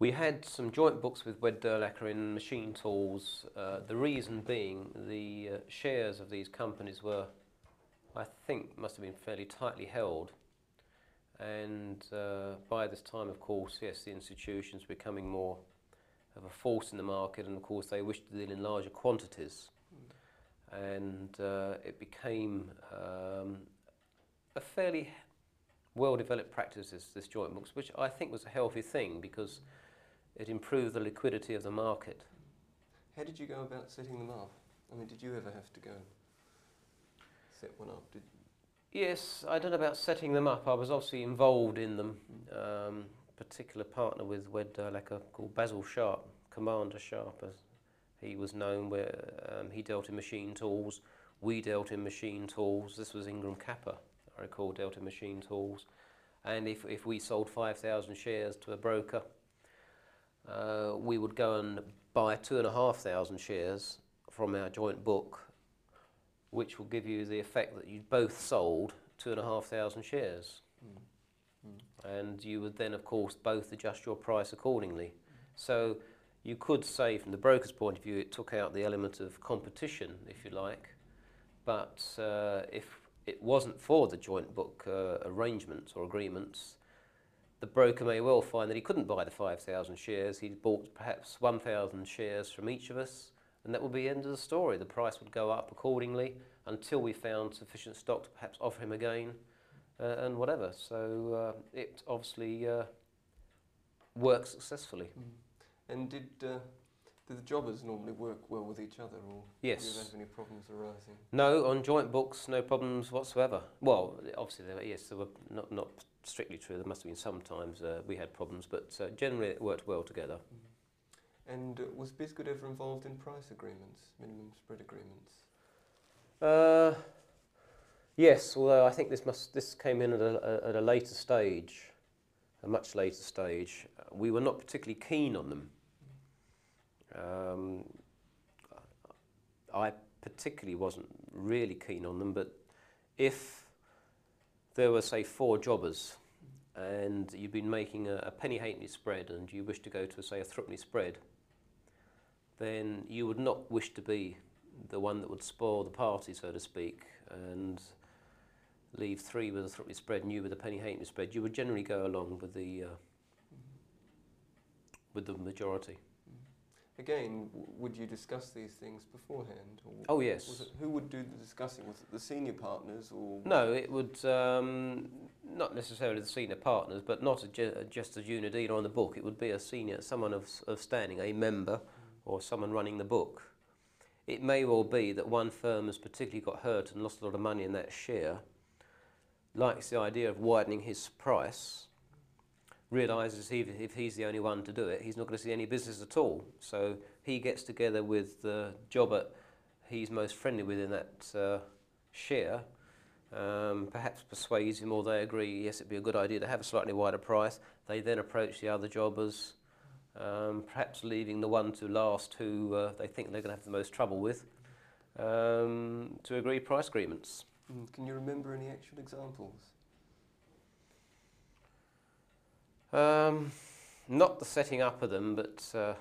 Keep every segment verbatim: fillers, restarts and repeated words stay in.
We had some joint books with Wed Durlacher in machine tools, uh, the reason being the uh, shares of these companies were, I think, must have been fairly tightly held. And uh, by this time, of course, yes, the institutions were becoming more of a force in the market, and of course they wished to deal in larger quantities. Mm. And uh, it became um, a fairly well-developed practice, this, this joint books, which I think was a healthy thing because it improved the liquidity of the market. How did you go about setting them up? I mean, did you ever have to go and set one up? Did Yes, I don't know about setting them up. I was obviously involved in them. Um, particular partner with Wed Durlacher called Basil Sharp, Commander Sharp as he was known, where um, he dealt in machine tools, we dealt in machine tools. This was Ingram Kappa, I recall, dealt in machine tools. And if, if we sold five thousand shares to a broker, uh, we would go and buy two and a half thousand shares from our joint book, which will give you the effect that you both sold two and a half thousand shares. Mm. Mm. And you would then, of course, both adjust your price accordingly. Mm. So you could say, from the broker's point of view, it took out the element of competition, if you like. But uh, if it wasn't for the joint book uh, arrangements or agreements, the broker may well find that he couldn't buy the five thousand shares. He bought perhaps one thousand shares from each of us, and that would be the end of the story. The price would go up accordingly until we found sufficient stock to perhaps offer him again, uh, and whatever. So uh, it obviously uh, worked successfully. Mm. And did, uh, did the jobbers normally work well with each other, or yes. did you have any problems arising? No, on joint books, no problems whatsoever. Well, obviously, there, yes, there were not, not strictly true. There must have been sometimes uh, we had problems, but uh, generally it worked well together. Mm. And uh, was Bisgood ever involved in price agreements, minimum spread agreements? Uh, yes, although I think this must this came in at a, a, at a later stage, a much later stage. We were not particularly keen on them. Um, I particularly wasn't really keen on them, but if there were, say, four jobbers and you'd been making a, a penny halfpenny spread and you wished to go to, say, a threepenny spread, then you would not wish to be the one that would spoil the party, so to speak, and leave three with a threepenny spread and you with a penny halfpenny spread. You would generally go along with the uh, with the majority. Again, w would you discuss these things beforehand? Or oh yes. Was it, who would do the discussing? Was it the senior partners, or? No, it would um, not necessarily the senior partners, but not a ju just a junior dealer on the book. It would be a senior, someone of, of standing, a member, mm. or someone running the book. It may well be that one firm has particularly got hurt and lost a lot of money in that share, likes the idea of widening his price, realises if, if he's the only one to do it, he's not going to see any business at all. So he gets together with the jobber he's most friendly with in that uh, share, um, perhaps persuades him, or they agree, yes, it'd be a good idea to have a slightly wider price. They then approach the other jobbers, um, perhaps leaving the one to last who uh, they think they're going to have the most trouble with, um, to agree price agreements. Mm. Can you remember any actual examples? Um, not the setting up of them, but uh,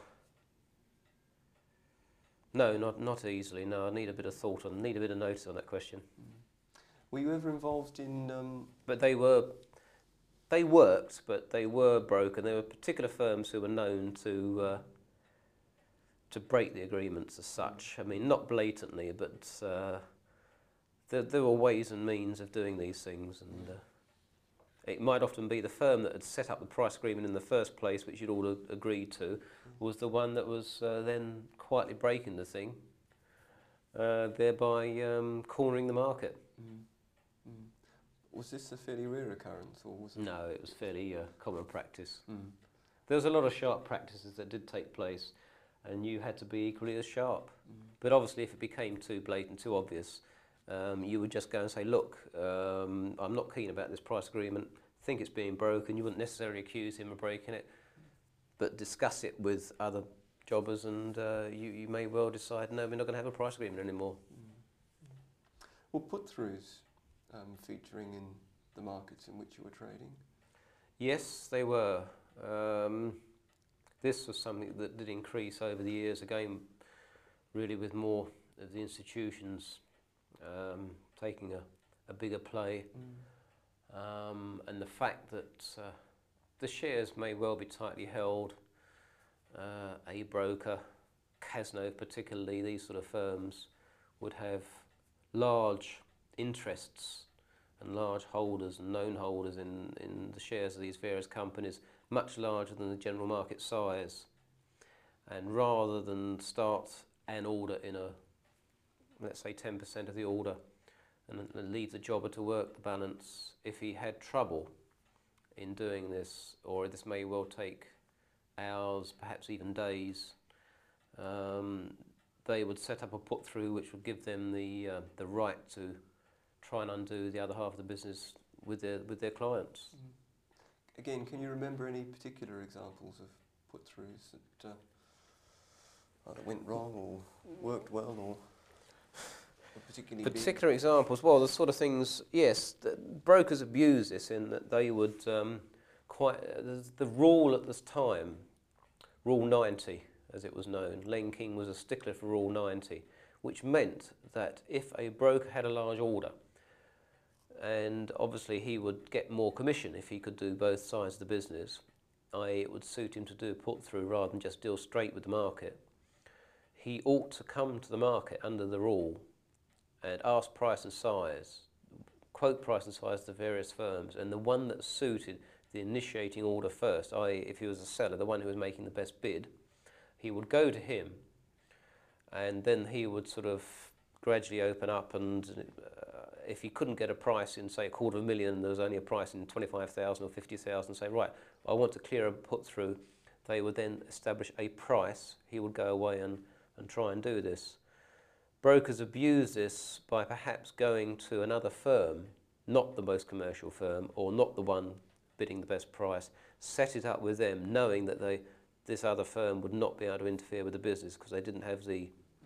no, not not easily. No, I need a bit of thought on, need a bit of notice on that question. Mm. Were you ever involved in? Um but they were, they worked, but they were broken. There were particular firms who were known to uh, to break the agreements as such. I mean, not blatantly, but uh, there there were ways and means of doing these things, and. Uh, It might often be the firm that had set up the price agreement in the first place, which you'd all agreed to, was the one that was uh, then quietly breaking the thing, uh, thereby um, cornering the market. Mm. Mm. Was this a fairly rare occurrence, or was it? No, it was fairly uh, common practice. Mm. There was a lot of sharp practices that did take place, and you had to be equally as sharp. Mm. But obviously, if it became too blatant, too obvious, Um, you would just go and say, look, um, I'm not keen about this price agreement, think it's being broken. You wouldn't necessarily accuse him of breaking it, but discuss it with other jobbers, and uh, you, you may well decide, no, we're not going to have a price agreement anymore. Mm. Well, put-throughs um, featuring in the markets in which you were trading? Yes, they were. Um, This was something that did increase over the years, again, really with more of the institutions um, taking a, a bigger play, Mm. um, and the fact that uh, the shares may well be tightly held. Uh, a broker, Cazenove particularly, these sort of firms would have large interests and large holders and known holders in, in the shares of these various companies, much larger than the general market size. And rather than start an order in a, let's say ten percent of the order, and, and leave the jobber to work the balance, if he had trouble in doing this, or this may well take hours, perhaps even days, um, they would set up a put through which would give them the uh, the right to try and undo the other half of the business with their with their clients. Mm. Again, can you remember any particular examples of put throughs that uh, either went wrong or worked well, or particularly Particular big? Examples, well, the sort of things, yes, the brokers abuse this in that they would quite, uh, the rule at this time, Rule ninety as it was known, Len King was a stickler for Rule ninety, which meant that if a broker had a large order, and obviously he would get more commission if he could do both sides of the business, that is it would suit him to do a put through rather than just deal straight with the market, he ought to come to the market under the rule and ask price and size, quote price and size to various firms, and the one that suited the initiating order first, that is if he was a seller, the one who was making the best bid, he would go to him, and then he would sort of gradually open up, and uh, if he couldn't get a price in, say, a quarter of a million, and there was only a price in twenty-five thousand or fifty thousand, say, right, I want to clear a put through, they would then establish a price. He would go away and, and try and do this. Brokers abuse this by perhaps going to another firm, not the most commercial firm, or not the one bidding the best price, set it up with them, knowing that they, this other firm would not be able to interfere with the business because they didn't have the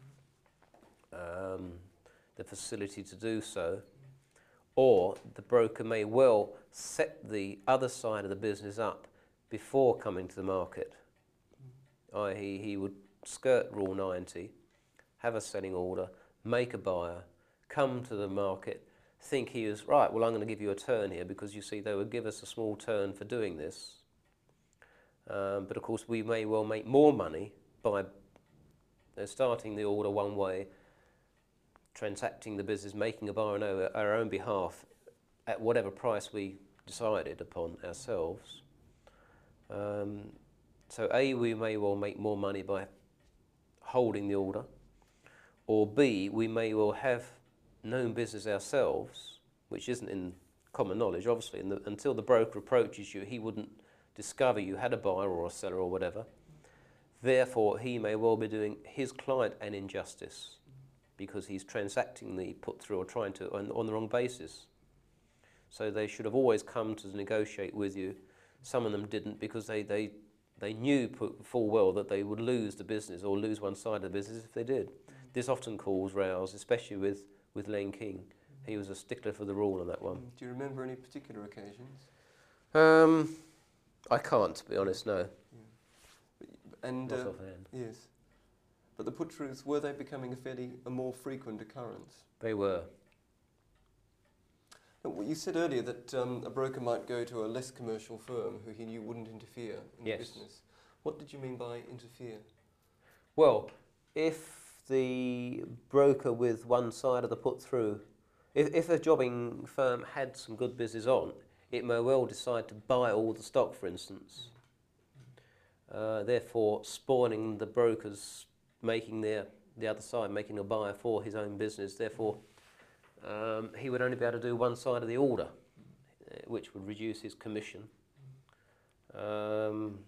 um, the facility to do so. Or the broker may well set the other side of the business up before coming to the market, that is he would skirt Rule ninety, have a selling order, make a buyer, come to the market, think he is, right, well, I'm going to give you a turn here because you see they would give us a small turn for doing this. Um, but of course we may well make more money by uh, starting the order one way, transacting the business, making a buy on our, our own behalf at whatever price we decided upon ourselves. Um, so A, we may well make more money by holding the order, or B, we may well have known business ourselves, which isn't in common knowledge, obviously, and the, until the broker approaches you, he wouldn't discover you had a buyer or a seller or whatever. Therefore, he may well be doing his client an injustice because he's transacting the put through or trying to on, on the wrong basis. So they should have always come to negotiate with you. Some of them didn't because they, they, they knew full well that they would lose the business or lose one side of the business if they did. This often caused rows, especially with, with Len King. He was a stickler for the rule on that one. Do you remember any particular occasions? Um, I can't, to be honest, no. Yeah. And Not uh, offhand. yes, but the put throughs, were they becoming a fairly a more frequent occurrence? They were. Now, you said earlier that um, a broker might go to a less commercial firm who he knew wouldn't interfere in Yes. the business. What did you mean by interfere? Well, if the broker with one side of the put through, if, if a jobbing firm had some good business on, it may well decide to buy all the stock, for instance, uh, therefore spoiling the brokers making their, the other side, making a buyer for his own business. Therefore, um, he would only be able to do one side of the order, uh, which would reduce his commission. Um,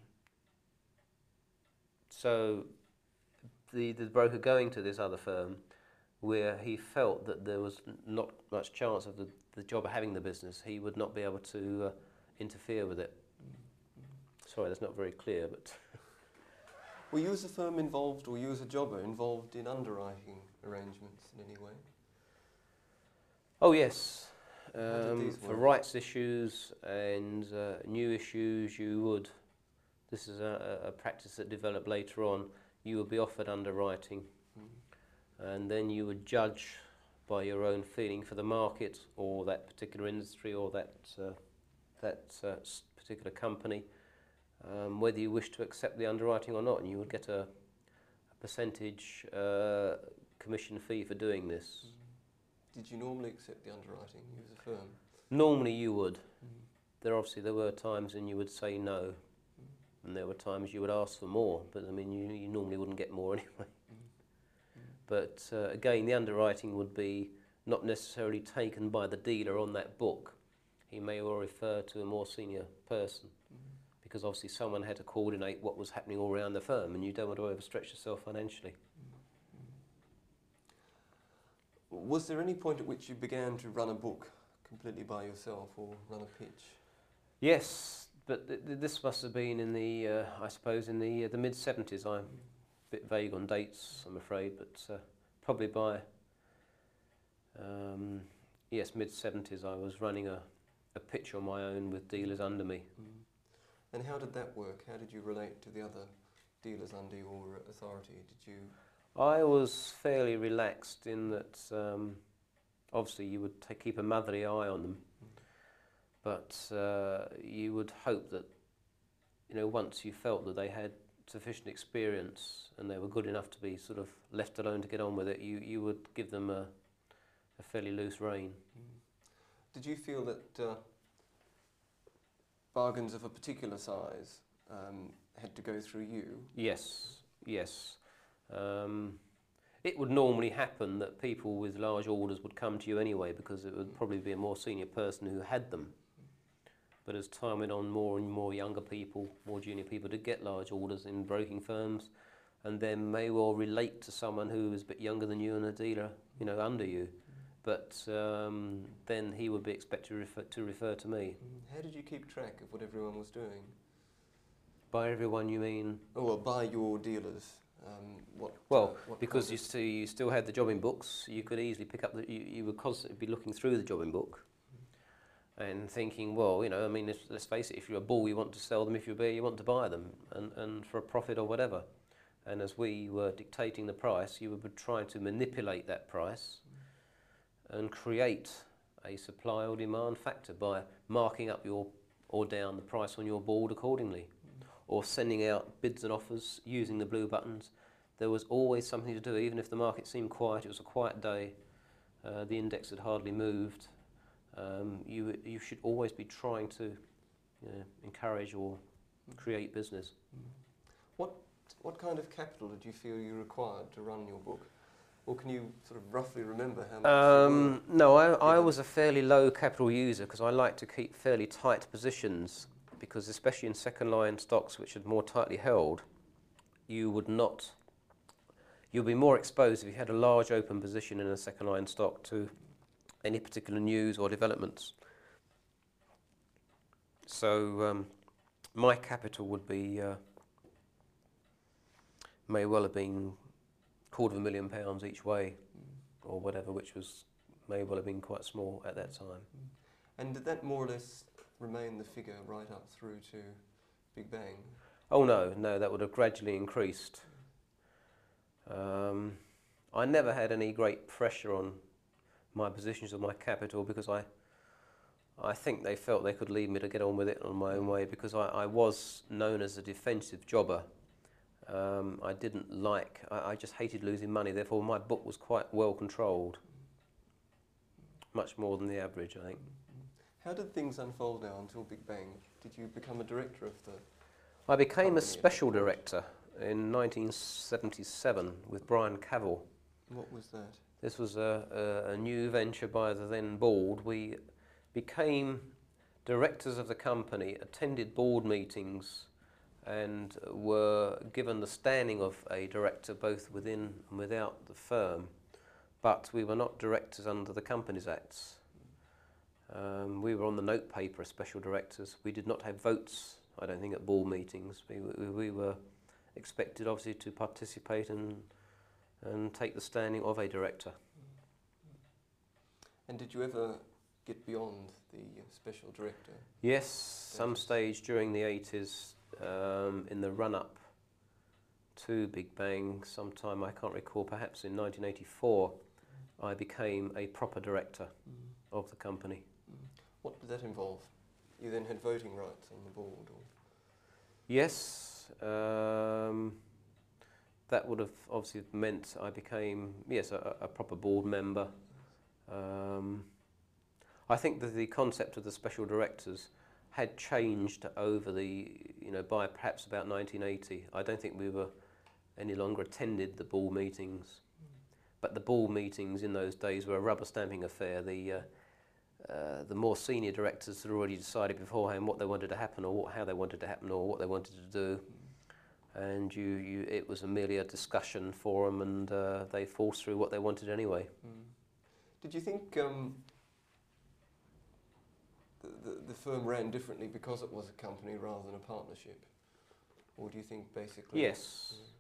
so the, the broker going to this other firm where he felt that there was not much chance of the, the jobber having the business, he would not be able to uh, interfere with it. Sorry, that's not very clear, but... Were you as a firm involved, or you as a jobber involved in underwriting arrangements in any way? Oh yes, How did um, these for work? rights issues and uh, new issues you would this is a, a practice that developed later on. You would be offered underwriting, mm. and then you would judge by your own feeling for the market or that particular industry or that uh, that uh, particular company, um, whether you wish to accept the underwriting or not, and you would get a, a percentage uh, commission fee for doing this. Mm. Did you normally accept the underwriting, you as a firm? Normally you would. Mm. There obviously there were times when you would say no, mm. and there were times you would ask for more, but I mean you, you normally wouldn't get more anyway. Mm. Mm. But uh, again, the underwriting would be not necessarily taken by the dealer on that book. He may well refer to a more senior person, mm. because obviously someone had to coordinate what was happening all around the firm, and you don't want to overstretch yourself financially. Was there any point at which you began to run a book completely by yourself or run a pitch? Yes, but th th this must have been in the, uh, I suppose, in the uh, the mid seventies. I'm a bit vague on dates, I'm afraid, but uh, probably by, um, yes, mid seventies I was running a, a pitch on my own with dealers under me. Mm. And how did that work? How did you relate to the other dealers under your authority? Did you... I was fairly relaxed in that um, obviously you would t keep a motherly eye on them, mm. but uh, you would hope that, you know, once you felt that they had sufficient experience and they were good enough to be sort of left alone to get on with it, you, you would give them a, a fairly loose rein. Mm. Did you feel that uh, bargains of a particular size um, had to go through you? Yes, yes. Um, it would normally happen that people with large orders would come to you anyway, because it would probably be a more senior person who had them. But as time went on, more and more younger people, more junior people did get large orders in broking firms, and then may well relate to someone who was a bit younger than you and a dealer, you know, under you. But um, then he would be expected to refer, to refer to me. How did you keep track of what everyone was doing? By everyone you mean? Oh, well, by your dealers. Um, what, well, uh, what because you, st you still had the jobbing books, you could easily pick up, the, you, you would constantly be looking through the jobbing book mm. and thinking, well, you know, I mean, if, let's face it, if you're a bull, you want to sell them, if you're a bear, you want to buy them, and, and for a profit or whatever. And as we were dictating the price, you would be trying to manipulate that price mm. and create a supply or demand factor by marking up your or down the price on your board accordingly. Or sending out bids and offers using the blue buttons. There was always something to do, even if the market seemed quiet, it was a quiet day, uh, the index had hardly moved. Um, you, you should always be trying to you know, encourage or create business. What, what kind of capital did you feel you required to run your book? Or can you sort of roughly remember how much? Um, no, I, I was a fairly low capital user because I like to keep fairly tight positions. Because especially in second line stocks which are more tightly held, you would not, you'll be more exposed if you had a large open position in a second line stock to any particular news or developments. So um, my capital would be, uh, may well have been a quarter of a million pounds each way, mm. or whatever, which was, may well have been quite small at that time. And did that more or less remain the figure right up through to Big Bang? Oh no, no, that would have gradually increased. Um, I never had any great pressure on my positions or my capital because I, I think they felt they could leave me to get on with it on my own way because I, I was known as a defensive jobber. Um, I didn't like, I, I just hated losing money, therefore my book was quite well controlled. Much more than the average, I think. How did things unfold now until Big Bang? Did you become a director of the I became a special director in nineteen seventy-seven with Brian Cavell. What was that? This was a, a, a new venture by the then board. We became directors of the company, attended board meetings and were given the standing of a director both within and without the firm, but we were not directors under the Companies Acts. Um, we were on the note paper as special directors. We did not have votes, I don't think, at board meetings. We, we, we were expected, obviously, to participate and, and take the standing of a director. And did you ever get beyond the special director? Yes, some stage during the eighties, um, in the run-up to Big Bang, sometime, I can't recall, perhaps in nineteen eighty-four, I became a proper director Mm. of the company. Mm. What did that involve? You then had voting rights on the board? Or? Yes, um, that would have obviously meant I became, yes, a, a proper board member. Um, I think that the concept of the special directors had changed over the, you know, by perhaps about nineteen eighty. I don't think we were any longer attended the board meetings. Mm. But the board meetings in those days were a rubber stamping affair. The, uh, uh, the more senior directors had already decided beforehand what they wanted to happen, or what, how they wanted to happen, or what they wanted to do. Mm. And you, you, it was merely a discussion forum, and uh, they forced through what they wanted anyway. Mm. Did you think um, the, the, the firm ran differently because it was a company rather than a partnership? Or do you think basically... Yes. Yeah.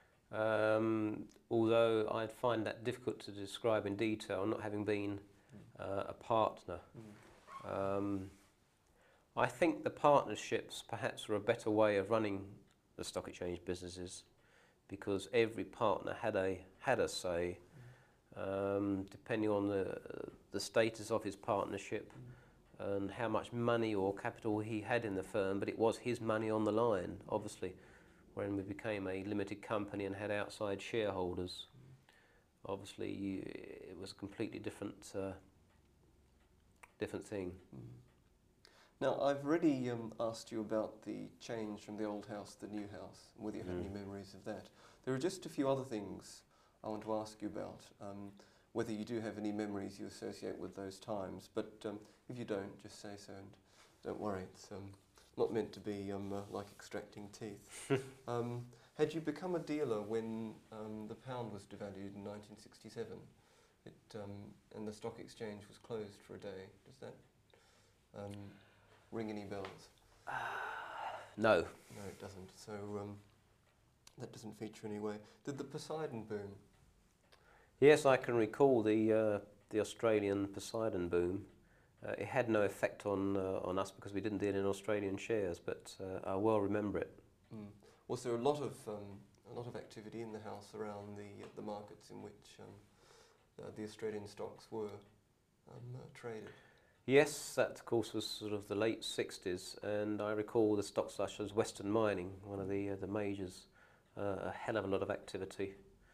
Um, although I'd find that difficult to describe in detail, not having been uh, a partner. Mm. Um, I think the partnerships perhaps were a better way of running the stock exchange businesses, because every partner had a had a say, mm. um, depending on the the status of his partnership, mm. and how much money or capital he had in the firm. But it was his money on the line, obviously. When we became a limited company and had outside shareholders, mm. obviously you, it was a completely different uh, different thing. Mm. Now, I've already um, asked you about the change from the old house to the new house, and whether you have mm. any memories of that. There are just a few other things I want to ask you about, um, whether you do have any memories you associate with those times, but um, if you don't, just say so, and don't worry, it's um, not meant to be um, uh, like extracting teeth. um, had you become a dealer when um, the pound was devalued in nineteen sixty-seven, it, um, and the stock exchange was closed for a day? Does that um, ring any bells? Uh, no. No, it doesn't. So um, that doesn't feature anyway. Did the Poseidon boom? Yes, I can recall the uh, the Australian Poseidon boom. Uh, it had no effect on uh, on us because we didn't deal in Australian shares, but uh, I well remember it. Mm. Was there a lot of um, a lot of activity in the house around the uh, the markets in which um, uh, the Australian stocks were um, uh, traded? Yes, that of course was sort of the late sixties, and I recall the stocks such as Western Mining, one of the uh, the majors, uh, a hell of a lot of activity,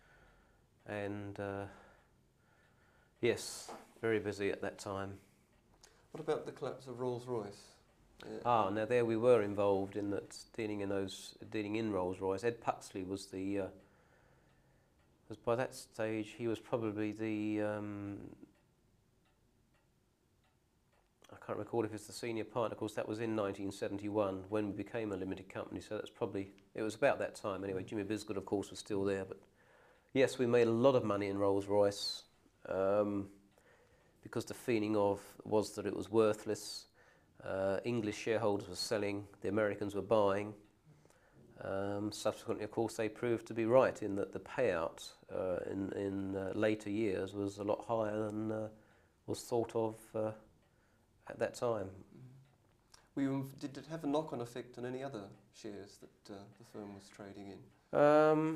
and uh, yes, very busy at that time. What about the collapse of Rolls-Royce? Uh, ah, now there we were involved in that, dealing in those, dealing in Rolls-Royce. Ed Puxley was the, uh, was by that stage he was probably the, um, I can't recall if it's the senior partner. Of course, that was in nineteen seventy-one when we became a limited company. So that's probably, it was about that time anyway. Jimmy Bisgood, of course, was still there. But yes, we made a lot of money in Rolls-Royce. Um, because the feeling of was that it was worthless. Uh, English shareholders were selling, the Americans were buying. Um, subsequently, of course, they proved to be right in that the payout uh, in, in uh, later years was a lot higher than uh, was thought of uh, at that time. We, did it have a knock-on effect on any other shares that uh, the firm was trading in? Um,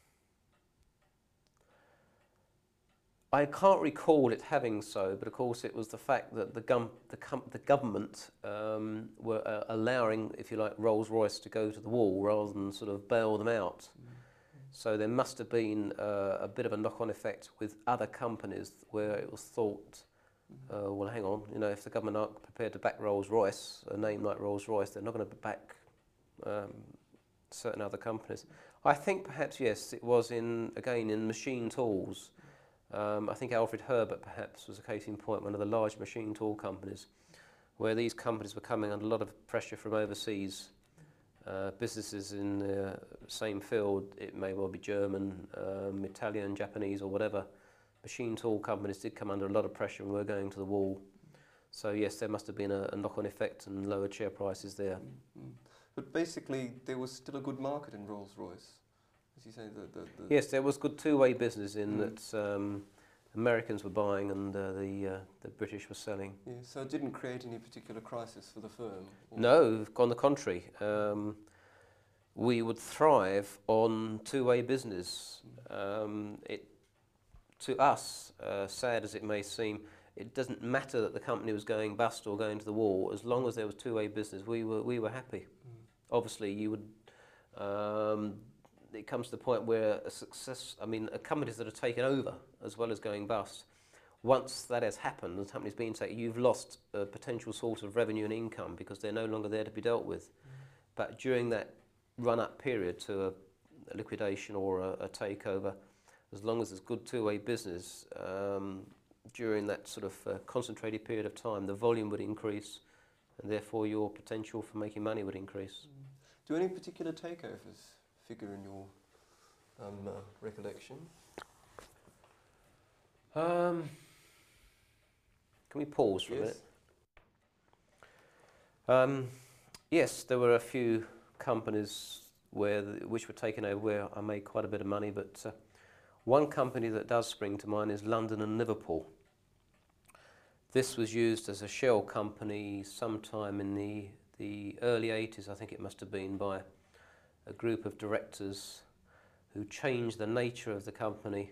I can't recall it having so, but of course it was the fact that the, gum, the, com the government um, were uh, allowing, if you like, Rolls-Royce to go to the wall rather than sort of bail them out. Mm-hmm. So there must have been uh, a bit of a knock-on effect with other companies where it was thought, mm-hmm. uh, well, hang on, you know, if the government aren't prepared to back Rolls-Royce, a name like Rolls-Royce, they're not going to back um, certain other companies. I think perhaps, yes, it was in, again, in machine tools. Um, I think Alfred Herbert perhaps was a case in point, one of the large machine tool companies, where these companies were coming under a lot of pressure from overseas uh, businesses in the same field. It may well be German, um, Italian, Japanese or whatever. Machine tool companies did come under a lot of pressure and were going to the wall. So yes, there must have been a, a knock-on effect and lowered share prices there. Mm-hmm. But basically there was still a good market in Rolls-Royce. As you say, the, the, the yes, there was good two-way business in mm. that um, Americans were buying and uh, the uh, the British were selling. Yeah, so it didn't create any particular crisis for the firm? No, on the contrary. Um, we would thrive on two-way business. Um, it, to us, uh, sad as it may seem, it doesn't matter that the company was going bust or going to the wall. As long as there was two-way business, we were we were happy. Mm. Obviously, you would. Um, it comes to the point where a success. I mean, uh, companies that are taken over as well as going bust. Once that has happened, the company's been taken, you've lost a potential source of revenue and income because they're no longer there to be dealt with. Mm. But during that run-up period to a, a liquidation or a, a takeover, as long as there's good two-way business. Um, during that sort of uh, concentrated period of time, the volume would increase, and therefore your potential for making money would increase. Mm. Do any particular takeovers figure in your um, uh, recollection? Um, can we pause for yes. a minute? Um, yes, there were a few companies where the, which were taken over where I made quite a bit of money, but uh, one company that does spring to mind is London and Liverpool. This was used as a shell company sometime in the, the early eighties, I think it must have been, by a group of directors who changed the nature of the company.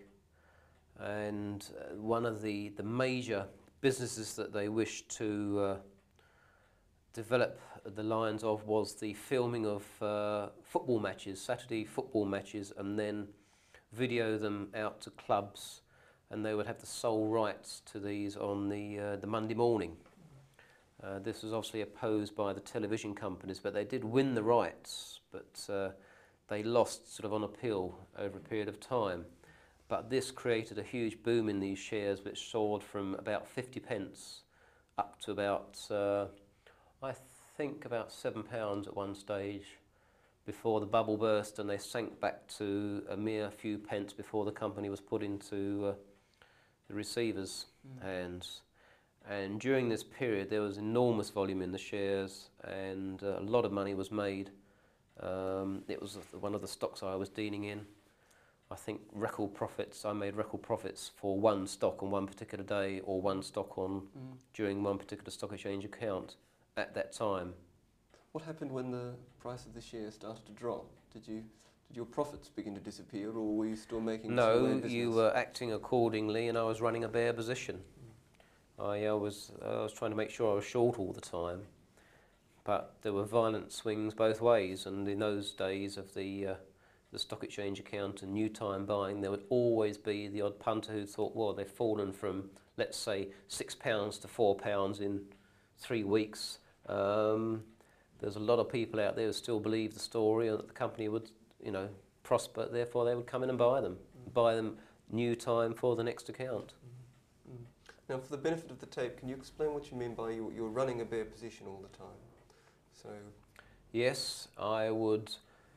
And uh, one of the, the major businesses that they wished to uh, develop the lines of was the filming of uh, football matches, Saturday football matches, and then video them out to clubs, and they would have the sole rights to these on the uh, the Monday morning. Uh, this was obviously opposed by the television companies, but they did win the rights, but uh, they lost sort of on appeal over a period of time. But this created a huge boom in these shares, which soared from about fifty pence up to about, uh, I think about seven pounds at one stage, before the bubble burst, and they sank back to a mere few pence before the company was put into uh, the receivers' mm. hands. And during this period there was enormous volume in the shares, and uh, a lot of money was made. Um, it was one of the stocks I was dealing in. I think record profits, I made record profits for one stock on one particular day, or one stock on mm. during one particular stock exchange account at that time. What happened when the price of the share started to drop? Did you did your profits begin to disappear, or were you still making? No, you were acting accordingly, and I was running a bear position. Mm. I, I was I was trying to make sure I was short all the time, but there were violent swings both ways. And in those days of the uh, the stock exchange account and new time buying, there would always be the odd punter who thought, well, they've fallen from, let's say, six pounds to four pounds in three weeks. Um, There's a lot of people out there who still believe the story and that the company would, you know, prosper. Therefore, they would come in and buy them, mm. buy them new time for the next account. Mm. Mm. Now, for the benefit of the tape, can you explain what you mean by you, you're running a bear position all the time? So, yes, I would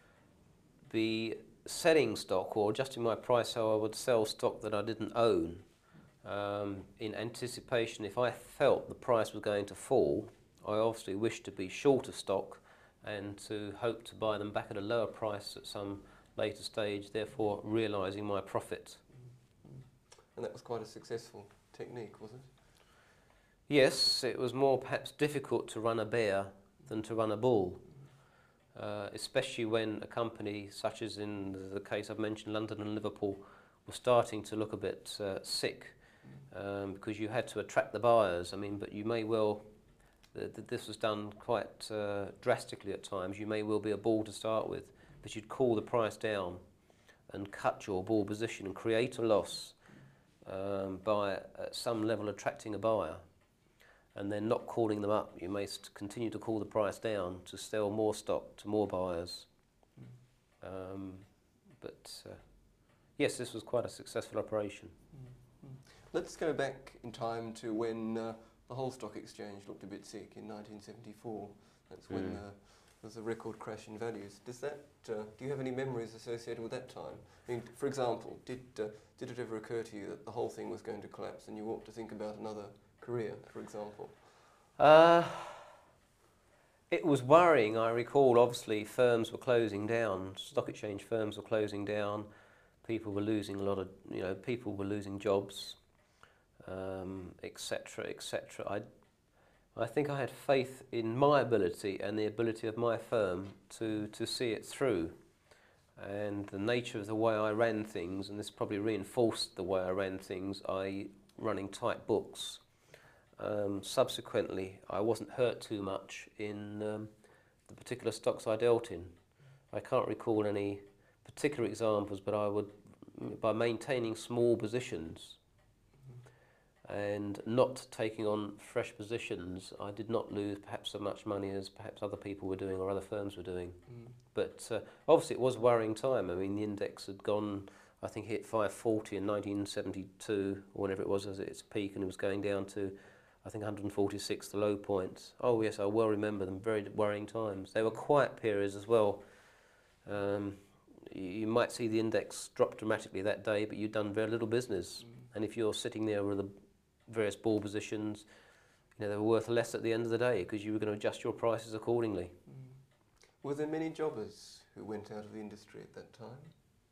be selling stock or adjusting my price so I would sell stock that I didn't own um, in anticipation. If I felt the price was going to fall, I obviously wished to be short of stock and to hope to buy them back at a lower price at some later stage, therefore realising my profit. And that was quite a successful technique, was it? Yes, it was more perhaps difficult to run a bear than to run a bull, uh, especially when a company such as in the case I've mentioned, London and Liverpool, were starting to look a bit uh, sick, um, because you had to attract the buyers. I mean, but you may well this was done quite uh, drastically at times. You may well be a bull to start with, but you'd call the price down and cut your bull position and create a loss um, by at some level attracting a buyer, and then not calling them up. You may st continue to call the price down to sell more stock to more buyers. Mm. Um, but uh, yes, this was quite a successful operation. Mm. Mm. Let's go back in time to when uh, the whole stock exchange looked a bit sick in nineteen seventy-four. That's when mm. uh, there was a record crash in values. Does that? Uh, do you have any memories associated with that time? I mean, for example, did uh, did it ever occur to you that the whole thing was going to collapse and you ought to think about another career, for example? Uh, it was worrying. I recall, obviously, firms were closing down. Stock exchange firms were closing down. People were losing a lot of, you know, people were losing jobs. Um, et cetera, et cetera. I, I think I had faith in my ability and the ability of my firm to, to see it through. And the nature of the way I ran things, and this probably reinforced the way I ran things, I running tight books. Um, subsequently, I wasn't hurt too much in um, the particular stocks I dealt in. I can't recall any particular examples, but I would, by maintaining small positions and not taking on fresh positions, I did not lose perhaps so much money as perhaps other people were doing or other firms were doing. Mm. But uh, obviously it was a worrying time. I mean, the index had gone, I think, hit five forty in nineteen seventy-two, or whenever it was at its peak, and it was going down to, I think, one hundred forty-six, the low points. Oh yes, I well remember them, very worrying times. They were quiet periods as well. Um, you might see the index drop dramatically that day, but you've done very little business. Mm. And if you're sitting there with the various ball positions, you know, they were worth less at the end of the day because you were going to adjust your prices accordingly. Mm. Were there many jobbers who went out of the industry at that time?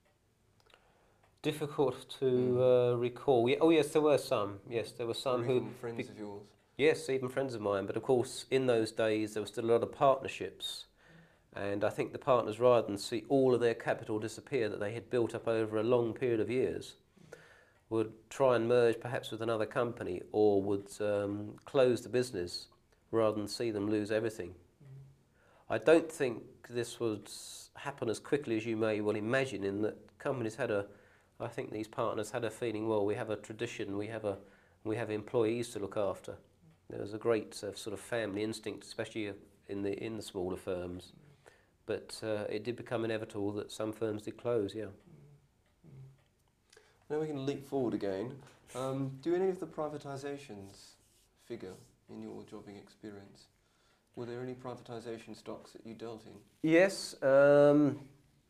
Difficult to mm. uh, recall. Yeah, oh yes, there were some. Yes, there were some or who... even friends of yours? Yes, even friends of mine. But of course, in those days, there was still a lot of partnerships. And I think the partners, rather than see all of their capital disappear that they had built up over a long period of years, would try and merge perhaps with another company, or would um, close the business rather than see them lose everything. Mm. I don't think this would happen as quickly as you may well imagine, in that companies had a, I think these partners had a feeling, well, we have a tradition, we have a, we have employees to look after. There was a great uh, sort of family instinct, especially in the in the smaller firms. But uh, it did become inevitable that some firms did close, yeah. Now we can leap forward again. Um, do any of the privatisations figure in your jobbing experience? Were there any privatisation stocks that you dealt in? Yes, um,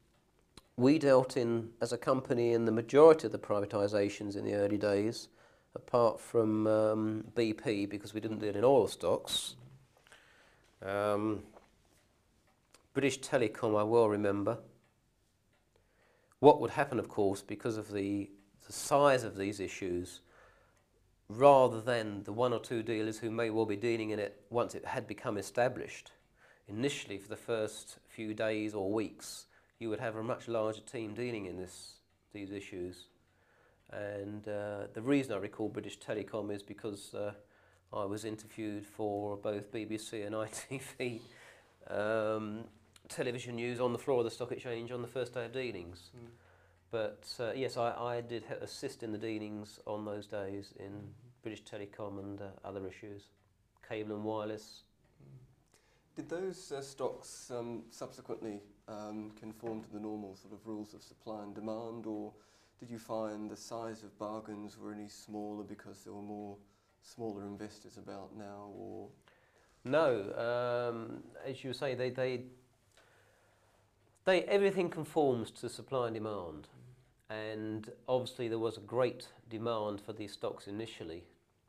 we dealt in, as a company, in the majority of the privatisations in the early days, apart from um, B P, because we didn't deal in oil stocks. Um, British Telecom, I well remember. What would happen, of course, because of the the size of these issues, rather than the one or two dealers who may well be dealing in it once it had become established, initially for the first few days or weeks, you would have a much larger team dealing in this, these issues. And uh, the reason I recall British Telecom is because uh, I was interviewed for both B B C and I T V um, television news on the floor of the stock exchange on the first day of dealings. Mm. But uh, yes, I, I did assist in the dealings on those days in mm. British Telecom and uh, other issues, cable and wireless. Mm. Did those uh, stocks um, subsequently um, conform to the normal sort of rules of supply and demand, or did you find the size of bargains were any smaller because there were more smaller investors about now? Or no, um, as you say, they they. They, everything conforms to supply and demand, and obviously there was a great demand for these stocks initially,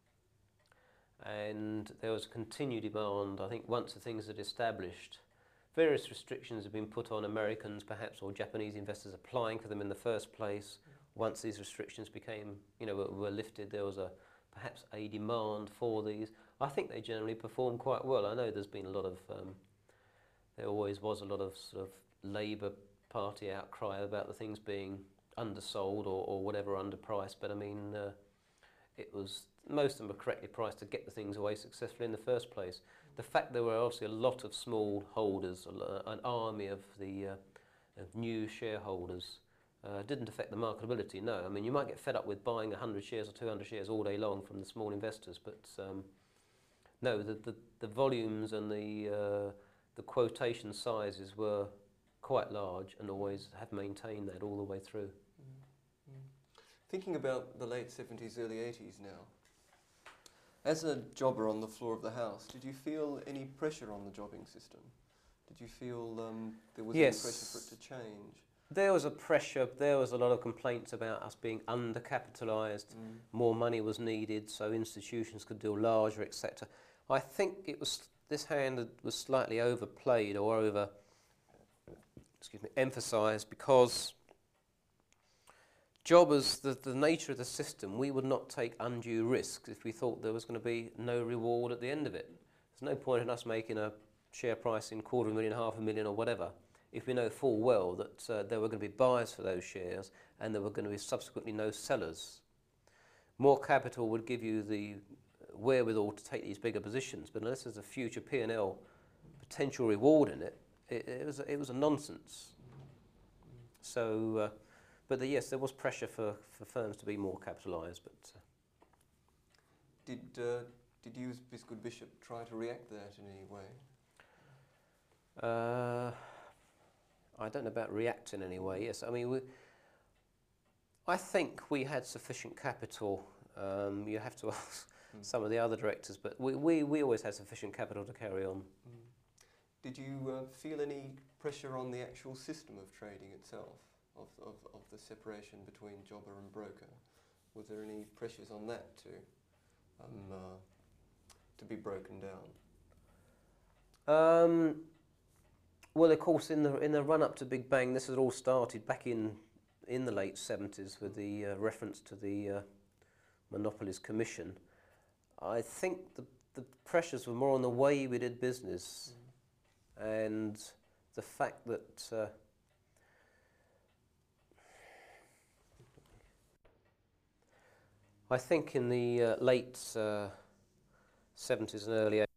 and there was continued demand. I think once the things had established, various restrictions have been put on Americans perhaps, or Japanese investors applying for them in the first place. Once these restrictions became, you know, were, were lifted, there was a perhaps a demand for these. I think they generally perform quite well. I know there's been a lot of, um, there always was a lot of sort of Labour Party outcry about the things being undersold or, or whatever, underpriced, but I mean uh, it was, most of them were correctly priced to get the things away successfully in the first place. The fact there were obviously a lot of small holders, an army of the uh, of new shareholders, uh, didn't affect the marketability, no. I mean, you might get fed up with buying one hundred shares or two hundred shares all day long from the small investors, but um, no, the, the, the volumes and the, uh, the quotation sizes were quite large and always have maintained that all the way through. Mm. Mm. Thinking about the late seventies, early eighties now, as a jobber on the floor of the house, did you feel any pressure on the jobbing system? Did you feel um, there was yes. any pressure for it to change? There was a pressure, there was a lot of complaints about us being undercapitalised, mm. more money was needed so institutions could deal larger, et cetera. I think it was, this hand was slightly overplayed or over, excuse me, emphasised, because jobbers, the, the nature of the system, we would not take undue risks if we thought there was going to be no reward at the end of it. there's no point in us making a share price in quarter of a million, half a million or whatever, if we know full well that uh, there were going to be buyers for those shares and there were going to be subsequently no sellers. More capital would give you the wherewithal to take these bigger positions, but unless there's a future P and L potential reward in it, it, it, was, a, it was a nonsense. So, uh, but the, yes, there was pressure for, for firms to be more capitalised. But uh, did uh, did you, as Bisgood Bishop, try to react to that in any way? Uh, I don't know about react in any way. Yes, I mean, we, I think we had sufficient capital. Um, you have to ask mm. some of the other directors, but we, we, we always had sufficient capital to carry on. Mm. Did you uh, feel any pressure on the actual system of trading itself, of, of, of the separation between jobber and broker? Was there any pressures on that to, um, uh, to be broken down? Um, well, of course, in the in the run up to Big Bang, this had all started back in in the late seventies with the uh, reference to the uh, Monopolies Commission. I think the the pressures were more on the way we did business, mm. and the fact that uh, I think in the uh, late uh, seventies and early